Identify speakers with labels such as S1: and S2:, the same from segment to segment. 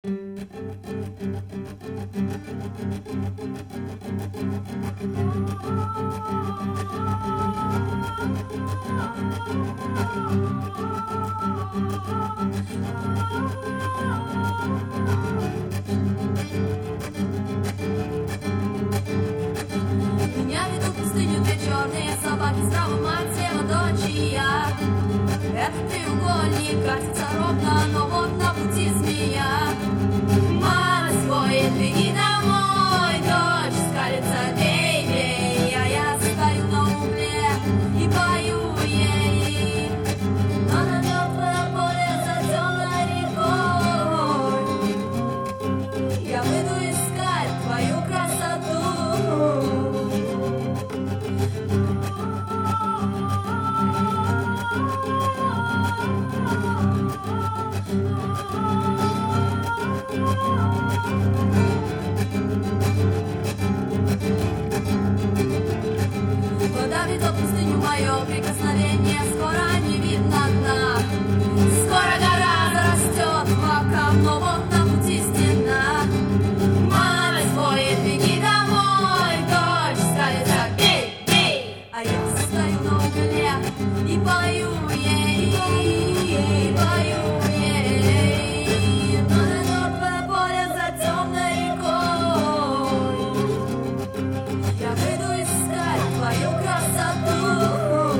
S1: Меня ведут в пустыню две черные собаки, справа мать, слева дочь и я. Этот треугольник катится ровно, но вот на пути змея. Мать воет, беги домой, дочь скалится, бей, бей. А я стою на угле и пою ей. Но на мертвое поле за темной рекой я выйду искать твою красоту. Вода ведет в пустыню, мое прикосновение, скоро не видно дна. Скоро гора зарастет бокам, но вот на пути стена. Мать воет, беги домой, дочь скалится, бей, бей. А я стою на угле и пою ей, пою ей. Но на мертвое поле за темной рекой я выйду искать твою красоту.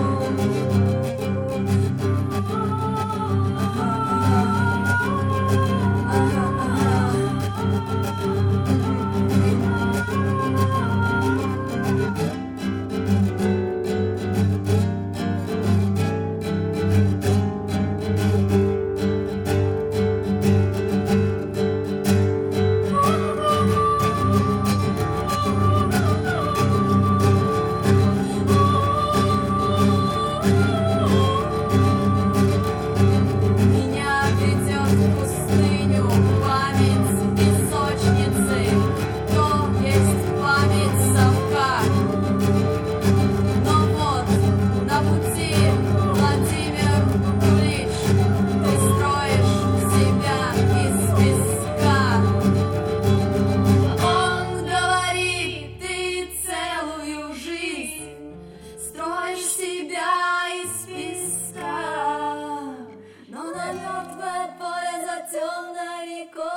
S1: Меня ведет в пустыню память песочницы, то есть память совка. Но вот на пути, Владимир Ильич, ты строишь себя из песка. Он говорит, ты целую жизнь строишь себя из песка. Но на мертвое поле за темной рекой